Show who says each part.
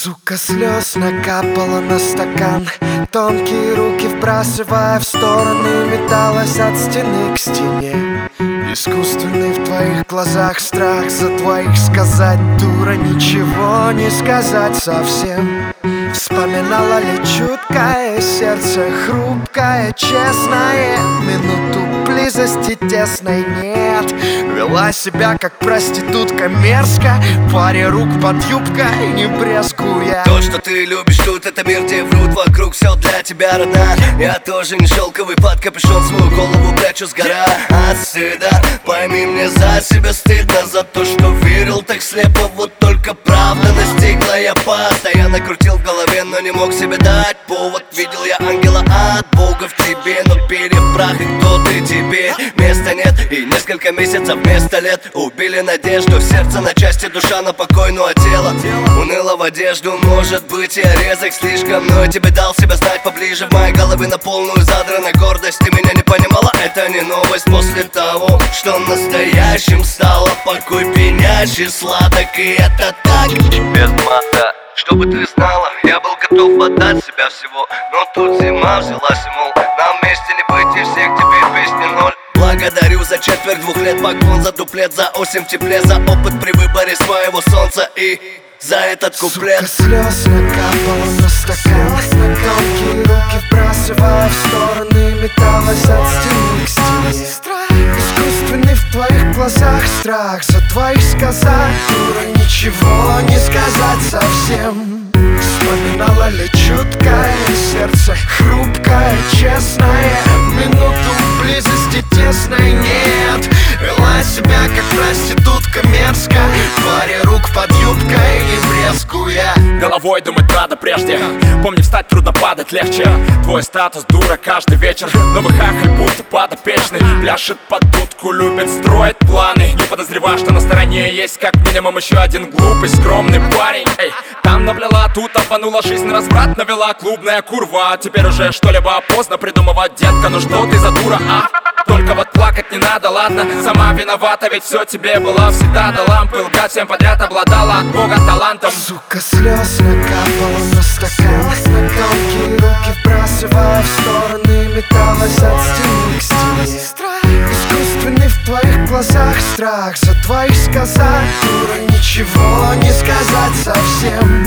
Speaker 1: Сука, слез накапала на стакан. Тонкие руки вбрасывая в стороны, металась от стены к стене. Искусственный в твоих глазах страх за двоих сказать, дура, ничего не сказать совсем. Вспоминала ли чуткое сердце, хрупкое, честное, минуту близости тесной нет. Вела себя как проститутка мерзко, паре рук под юбкой не брезгуя.
Speaker 2: То, что ты любишь тут, это мир, где врут вокруг, все для тебя, родная. Я тоже не шелковый, под капюшон свою голову прячу, сгора от стыда. Пойми, мне за себя стыдно, за то, что верил так слепо. Вот только правда настигла, я постоянно крутил в голове, но не мог себе дать повод. Видел я ангела от Бога в тебе, но перья в прах, и кто ты теперь? Места нет, и несколько месяцев вместо лет убили надежду, сердце на части, душа на покой, ну а тело уныло в одежду. Может быть, я резок слишком, но я тебе дал себя знать поближе. В моей голове на полную задрана гордость. Ты меня не понимала, это не новость. После того, что настоящим стало, покой пьянящий, сладок, и это так. Без мата, чтобы ты знала, я был готов отдать себя всего, но тут зима взялась и мол, нам вместе не быть, и всех теперь песни ноль. Благодарю за четверть 2 лет, поклон за дуплет, за осень в тепле, за опыт при выборе своего солнца и за этот куплет.
Speaker 1: Сука, слез накапала на стакан. Тонкие руки вбрасывая в стороны, металась от стены к стене. Искусственный в твоих глазах страх за двоих сказать, дура, ничего не сказать совсем. Вспоминала ли чуткое сердце, хрупкое, честное, минуту близости тесной нет. Вела себя как проститутка мерзко, паре рук под юбкой не брезгуя.
Speaker 3: Головой думать надо прежде, помни, встать трудно, падать легче. Твой статус дура каждый вечер, новый хахаль будто подопечный. Пляшет под дудку, любит строить планы, не подозревая, что на стороне есть как минимум еще один глупый, скромный парень. Эй, там наплела, тут обманула, жизнь разврат навела, клубная курва. Теперь уже что-либо поздно придумывать, детка, ну что ты за дура, а? Только вот плакать не надо, ладно, сама виновата, ведь все тебе было всегда до лампы. Лгать всем подряд обладала от Бога талантом.
Speaker 1: Сука, слез накапала на стакан. Тонкие руки вбрасывая в стороны, металась от стены к стене. Искусственный в твоих глазах страх за двоих сказать, дура, ничего не сказать совсем.